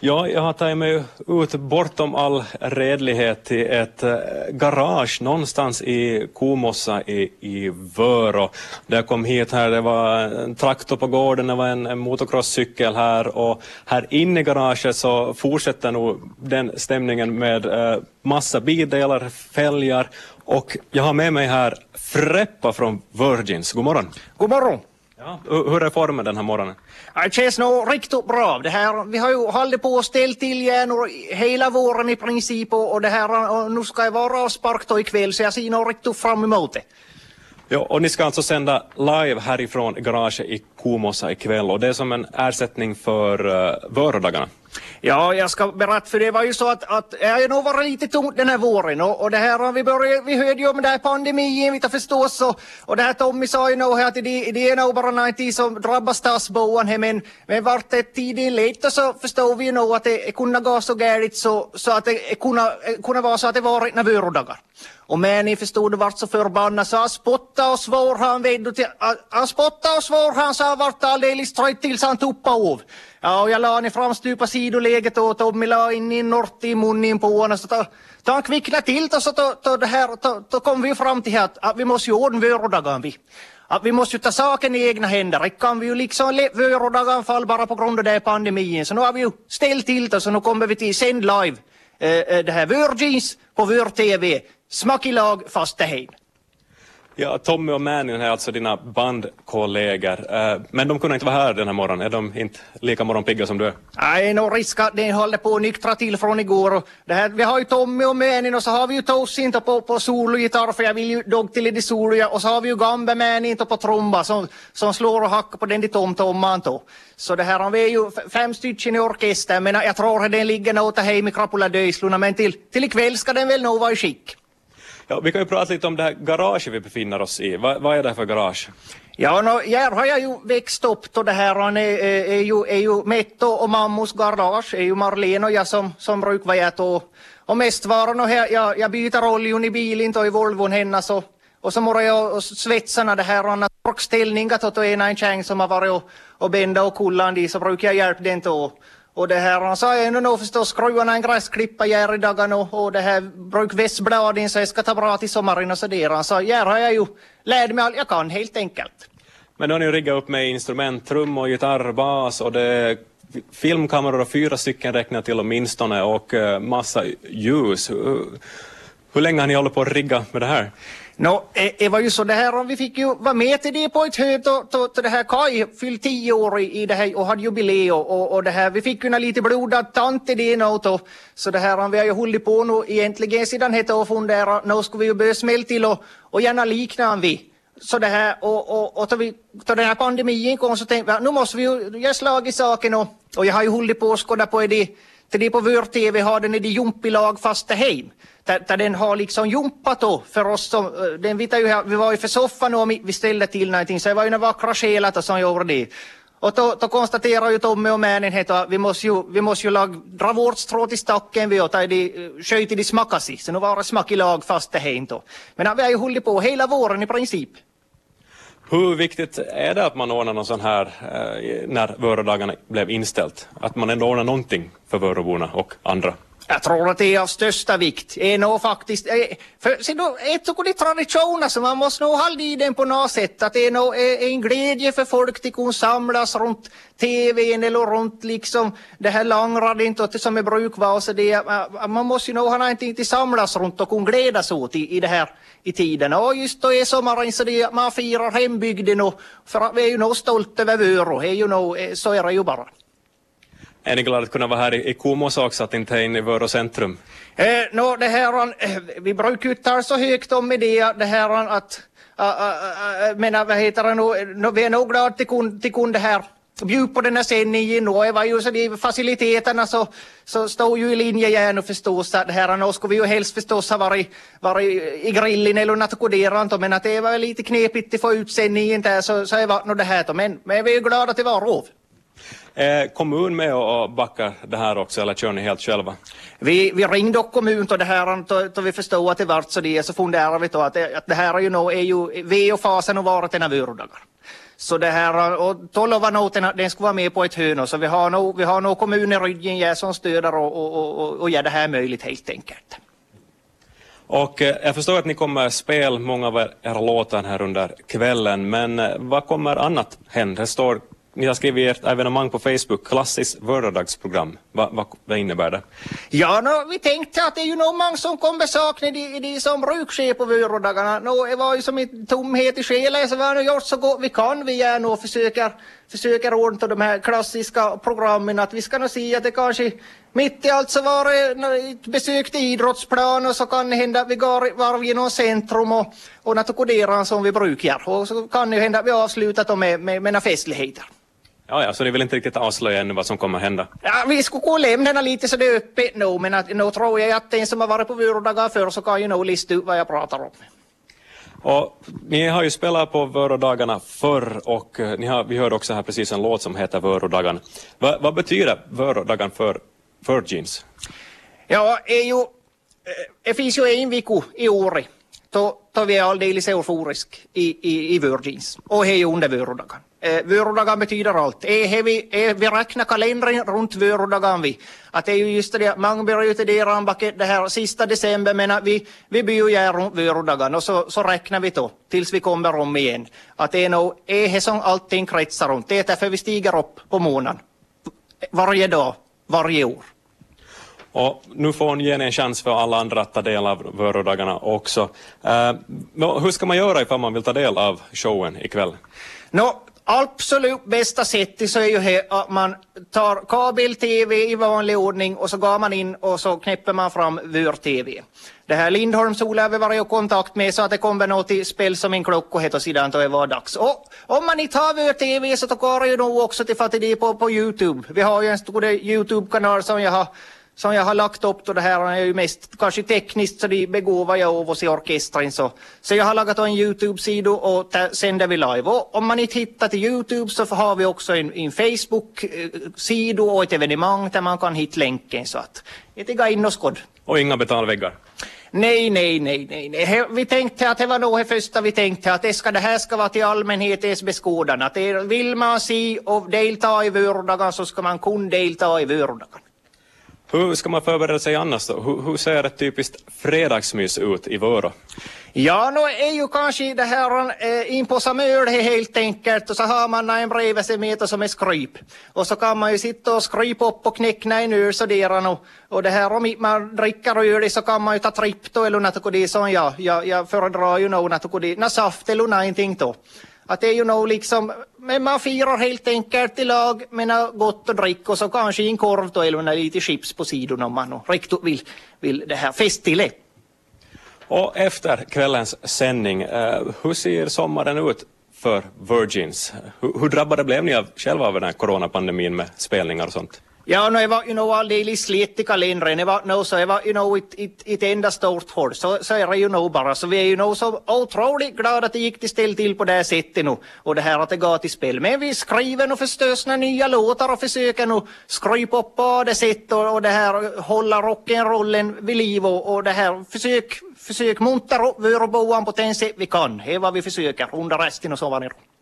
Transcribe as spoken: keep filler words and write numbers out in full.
Ja, jag har tagit mig ut bortom all redlighet till ett garage någonstans i Kuumossa i, i Vörå. Där jag kom hit här, det var en traktor på gården, det var en, en motocrosscykel här, och här inne i garaget så fortsätter nog den stämningen med eh, massa bildelar, fälgar, och jag har med mig här Freppa från Virgins. God morgon. God morgon. Ja, hur är formen den här morgonen? Det känns nog riktigt bra. Det här, vi har ju hållit på och ställt till igen hela våren i princip, och det här, och nu ska jag vara avspark då ikväll, så jag ser nog riktigt fram emot det. Ja, och ni ska alltså sända live härifrån garaget i Kuumossa ikväll, och det är som en ersättning för uh, Vörodagarna. Ja, jag ska berätta, för det var ju så att, att jag har nog varit lite tungt den här våren, och, och det här, vi började, vi hörde ju om det här pandemin, vi tar förstås, och, och det här Tommy sa ju nog att det, det är nog bara någonting som drabbar stadsboan här, men, men vart det tiden lite så förstår vi ju nog att det kunde gå så gärligt så, så att det kunde, kunde vara så att det var rikna Vörodagar. Och men ni förstod det vart så förbannad, så han spottade och svår han vet till, han spottade och svår han sa vart alldeles trött tills han tuppade av. Ja, och jag la ner framstupa sidoläget och Tommy la in i nort i munnen på honom, så då, då han kvicknade till och så då, då, det här, då, då kom vi fram till att, att vi måste ju ordna Vörodagarna vi. Att vi måste ju ta saken i egna händer. Det kan vi ju liksom Vörodagarna fall bara på grund av det här pandemin. Så nu har vi ju ställt till det, så nu kommer vi till sänd live eh, det här Virgins på Vör T V. Smakilag fast det hem. Ja, Tommy och Manin är alltså dina bandkollegor. Men de kunde inte vara här den här morgonen. Är de inte lika morgonpigga som du är? Nej, nog risk att de håller på att nyktra till från igår. Och det här, vi har ju Tommy och Manin, och så har vi ju Tosin på, på sologitarr, för jag vill ju dog till det soloja. Och så har vi ju Gambe Manin på trumba som, som slår och hackar på den dit tom-tomman då. Så det här, vi är ju fem stycken i orkester, men jag tror att den ligger nog till hem i Krapula Döjsluna, men till, till ikväll ska den väl nog vara i skick. Ja, vi kan ju prata lite om det här garaget vi befinner oss i. Va, vad är det för garage? Ja, no, här har jag ju växt upp, och det här är, är, är ju, är ju Metto och mammos garage, är ju Marlene och jag som, som brukar vara ett, och, och mest var nog här, jag, jag byter oljon i bilen och i Volvon hennes, och, och så morgon jag och svetsarna det här, och en torkställning att då är en tjäng som har varit och, och bända och kullan i, så brukar jag hjälpa den då. Och det här, han sa jag nog förstås skruvarna en gräsklippa här i dagen, och, och det här bruk västbladen, så jag ska ta bra till sommaren och så där. Han sa, här har jag ju lärt mig allt jag kan helt enkelt. Men då har ni riggat upp med instrument, trum och gitarr, bas, och det är filmkameror och fyra stycken räknar till åtminstone, och massa ljus. Hur, hur länge har ni hållit på att rigga med det här? Nå, det var ju så det här, om vi fick ju vara med till det på ett hög, och det här Kai fyllt tio år i det här och hade jubileum, och, och det här, vi fick ju lite blodad tant i det något, och så det här, vi har ju hållit på nu egentligen sedan hette och fundera, nu ska vi ju börja smälla till och, och gärna likna vi. Så det här, och, och, och tar vi, tar den här pandemin kom, så tänkte vi, nu måste vi ju göra slag i saken, och, och jag har ju hållit på och skåda på det. Till det på Vör T V har den i det jumpilag fast det hem. Där, där den har liksom jumpat då för oss som, den vet ju här, vi var ju för soffan och vi ställde till någonting, så det var ju några vackra själar som gjorde det. Och då, då konstaterar ju Tommy och Mänen att vi måste ju, vi måste ju lag, dra vårt strå till stacken vi och ta det, sköt i det smakasi. Så nu var det smak i lag fast det hem då. Men vi har ju hållit på hela våren i princip. Hur viktigt är det att man ordnar någon sån här eh, när Vörodagarna blev inställt? Att man ändå ordnar någonting för Vöroborna och andra? Jag tror att det är av största vikt. Det är nog faktiskt, för se då, ett av de traditioner som man måste nog hålla i den på något sätt, att det är nog en glädje för folk att kunna samlas runt tvn eller runt liksom det här långradion som är bruk var, så det, man måste ju nog ha någonting till samlas runt och kunna glädjas åt i, i det här i tiden. Och just då är sommaren så det, man firar hembygden, och för att vi är ju nog stolta över Vörå, är ju nog, så är det ju bara. Är ni glada att kunna vara här i, i Kuumossa också, att inte in i Vörå centrum? Eh, no, det här, eh, vi brukar ju ta så högt om med det, det här att, äh, äh, äh, men vad heter det nu, no, vi är nog glada till kun, till kun det här, bjud på den här sändningen, och det var ju så de faciliteterna så, så stod ju i linje gärna förstås, att det här, nu ska vi ju helst förstås ha varit, varit i grillen eller något koderant, men att det var lite knepigt att få ut sändningen där, så, så det var nog det här, men, men vi är ju glada att det var av. Är kommun med och backar det här också, eller kör ni helt själva? Vi, vi ringde och kommun och det här, då vi förstod att det vart så det, så funderar vi då att det, att det här är ju, nog, är ju V och fasen och varit en av Vörodagar. Så det här, och tolvanoten den ska vara med på ett hörn, så vi har nog, vi har nog kommuner i Rydgen som stöder och, och, och, och gör det här möjligt helt enkelt. Och eh, jag förstår att ni kommer spela många av era låtar här under kvällen, men eh, vad kommer annat hända? Det står, ni har skrivit ert evenemang på Facebook, klassiskt vördagsprogram. Va, va, vad innebär det? Ja, no, vi tänkte att det är ju nog många som kommer sakna de, de som brukar ske på vörodagarna. No, det var ju som en tomhet i själen, så vi har gjort så gott vi kan. Vi är nog försöker, försöker ordna de här klassiska programmen, att vi ska nog se att det kanske mitt i allt så var det ett besök till idrottsplan, och så kan det hända att vi går var genom centrum och, och naturkoderar som vi brukar. Och så kan det hända att vi avslutar med, med, med festligheter. Ja, ja, så ni vill inte riktigt avslöja ännu vad som kommer hända? Ja, vi skulle gå och lämna lite så det är öppet nu, men att, nu tror jag att den som har varit på vörodagar förr så kan ju nog lista ut vad jag pratar om. Och ni har ju spelat på vörodagarna förr, och ni har, vi hörde också här precis en låt som heter Vörodagan. Va, vad betyder vörodagan för Virgins? Ja, är ju, det finns ju en vecka i året då, då vi är alldeles euforisk i, i, i Virgins, och det är ju under vörodagan. Eh, vörodagan betyder allt. Eh, vi, eh, vi räknar kalendern runt vörodagan vi. Att det är ju just det, man börjar utdela det här sista december, men vi, vi börjar göra runt vörodagan, och så, så räknar vi då tills vi kommer om igen. Att det är nog, är det som allting kretsar runt. Det är därför vi stiger upp på månaden. Varje dag, varje år. Och nu får ni ge en chans för alla andra att ta del av vörodagarna också. Uh, hur ska man göra ifall man vill ta del av showen ikväll? No, absolut bästa sättet så är ju här att man tar kabel-tv i vanlig ordning, och så går man in och så knäpper man fram vör-tv. Det här Lindholms Ola har vi varit i kontakt med, så att det kommer något till spel som en klocka och heter sidan då det var dags. Och om man inte har vör-tv så tar det ju nog också till fattig på, på YouTube. Vi har ju en stor YouTube-kanal som jag har som jag har lagt upp, och det här är ju mest kanske tekniskt så det begåvar jag av oss i orkestren, så, så jag har lagat en YouTube-sida och sänder vi live. Och om man inte hittar till YouTube så har vi också en, en Facebook-sida och ett evenemang där man kan hitta länken, så att det är in och skåd. Och inga betalväggar? Nej, nej, nej, nej, nej. Vi tänkte att det var nog det första vi tänkte, att det, ska, det här ska vara till allmänhetens beskådan. Att det, vill man se och delta i vörodagen så ska man kunna delta i vörodagen. Hur ska man förbereda sig annars då? Hur, hur ser ett typiskt fredagsmys ut i Vörå? Ja, nu är ju kanske det här eh, in på samöl helt enkelt, och så har man en bredvid sig med som är skryp. Och så kan man ju sitta och skrypa upp och knäckna en öl så där, och, och det här om man dricker öl så kan man ju ta tripp då eller något det som jag, jag, jag föredrar ju nog något det, nå saft eller någonting då. Att det är ju nog liksom, men man firar helt enkelt i lag med något gott att dricka, och så kanske en korv då eller lite chips på sidan om man riktigt vill, vill det här festtillägg. Och efter kvällens sändning, eh, hur ser sommaren ut för Virgins? Hur, hur drabbade blev ni av, själva av den här coronapandemin med spelningar och sånt? Ja, no, det var ju nog alldeles slet i kalendern. Det var nog så, det var ju nog ett, ett, ett enda stort håll. Så, så är det ju nog bara. Så vi är ju nog så otroligt glada att det gick till ställ till på det här sättet nu. Och det här att det går till spel. Men vi skriver nog förstås några nya låtar och försöker nog skrypa upp på det sättet. Och, och det här hålla rock'n'rollen vid liv. Och, och det här försök, försök muntra upp vår boan på den sätt vi kan. Det är vad vi försöker under resten och så var det.